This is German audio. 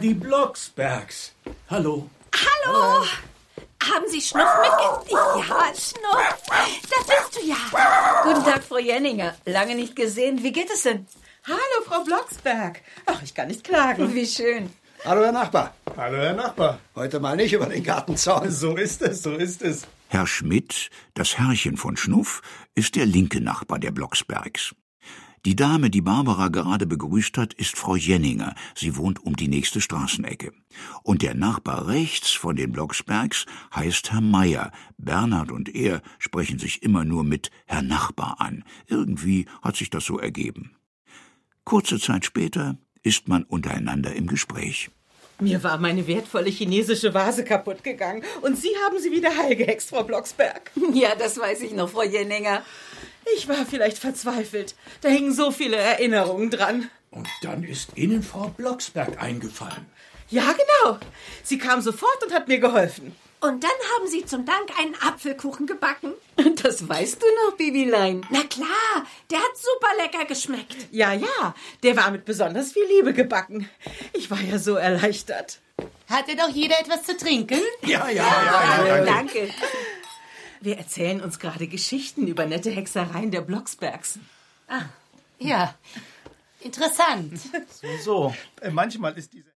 die Blocksbergs. Hallo. Hallo! Haben Sie Schnuff mitgebracht? Ja, Schnuff. Da bist du ja. Guten Tag, Frau Jenninger. Lange nicht gesehen. Wie geht es denn? Hallo, Frau Blocksberg. Ach, ich kann nicht klagen. Wie schön. Hallo, Herr Nachbar. Hallo, Herr Nachbar. Heute mal nicht über den Gartenzaun. So ist es, so ist es. Herr Schmidt, das Herrchen von Schnuff, ist der linke Nachbar der Blocksbergs. Die Dame, die Barbara gerade begrüßt hat, ist Frau Jenninger. Sie wohnt um die nächste Straßenecke. Und der Nachbar rechts von den Blocksbergs heißt Herr Meier. Bernhard und er sprechen sich immer nur mit Herr Nachbar an. Irgendwie hat sich das so ergeben. Kurze Zeit später ist man untereinander im Gespräch. Mir war meine wertvolle chinesische Vase kaputt gegangen und Sie haben sie wieder heilgehext, Frau Blocksberg. Ja, das weiß ich noch, Frau Jenninger. Ich war vielleicht verzweifelt. Da hingen so viele Erinnerungen dran. Und dann ist Ihnen Frau Blocksberg eingefallen. Ja, genau. Sie kam sofort und hat mir geholfen. Und dann haben Sie zum Dank einen Apfelkuchen gebacken. Das weißt du noch, Bibilein. Na klar, der hat super lecker geschmeckt. Ja, der war mit besonders viel Liebe gebacken. Ich war ja so erleichtert. Hatte doch jeder etwas zu trinken? Ja, Danke. Wir erzählen uns gerade Geschichten über nette Hexereien der Blocksbergs. Ja, interessant. So. Manchmal ist diese